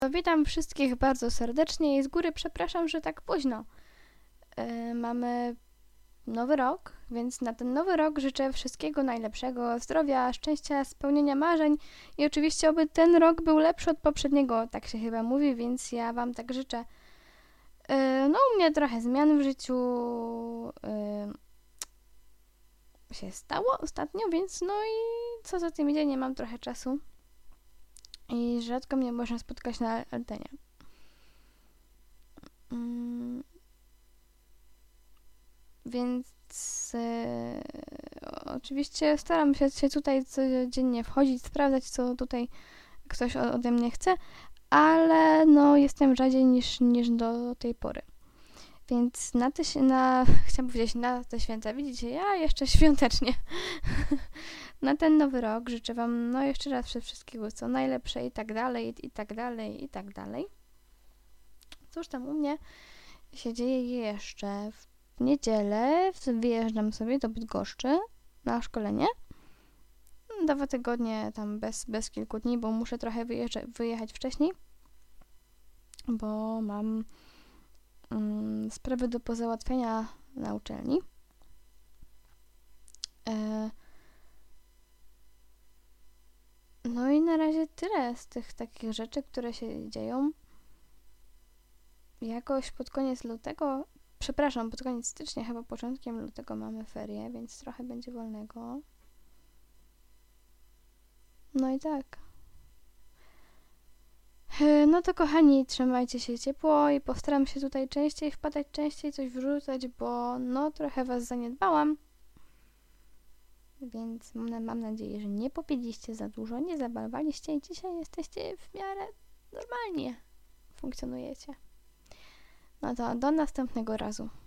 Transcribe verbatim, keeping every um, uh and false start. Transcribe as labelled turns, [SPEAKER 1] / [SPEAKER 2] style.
[SPEAKER 1] Witam wszystkich bardzo serdecznie i z góry przepraszam, że tak późno. Yy, mamy nowy rok, więc na ten nowy rok życzę wszystkiego najlepszego, zdrowia, szczęścia, spełnienia marzeń i oczywiście oby ten rok był lepszy od poprzedniego, tak się chyba mówi, więc ja wam tak życzę. Yy, no u mnie trochę zmian w życiu yy, się stało ostatnio, więc no i co za tym idzie, nie mam trochę czasu. I rzadko mnie można spotkać na antenie. Mm, więc e, oczywiście staram się, się tutaj codziennie wchodzić, sprawdzać, co tutaj ktoś ode mnie chce, ale no jestem rzadziej niż, niż do tej pory. Więc na te, na, chciałam powiedzieć, na te święta, widzicie, ja jeszcze świątecznie. Na ten nowy rok życzę wam, no jeszcze raz wszystkiego co najlepsze i tak dalej, i tak dalej, i tak dalej. Cóż tam u mnie się dzieje jeszcze? W niedzielę wyjeżdżam sobie do Bydgoszczy na szkolenie. Dwa tygodnie tam bez, bez kilku dni, bo muszę trochę wyjechać wcześniej, bo mam mm, sprawy do pozałatwienia na uczelni. E, no i na razie tyle z tych takich rzeczy, które się dzieją. Jakoś pod koniec lutego, przepraszam, pod koniec stycznia, chyba początkiem lutego mamy ferie, więc trochę będzie wolnego. No i tak. No to kochani, trzymajcie się ciepło i postaram się tutaj częściej wpadać, częściej coś wrzucać, bo no trochę was zaniedbałam. Więc mam, mam nadzieję, że nie popiliście za dużo, nie zabalowaliście i dzisiaj jesteście w miarę normalnie funkcjonujecie. No to do następnego razu.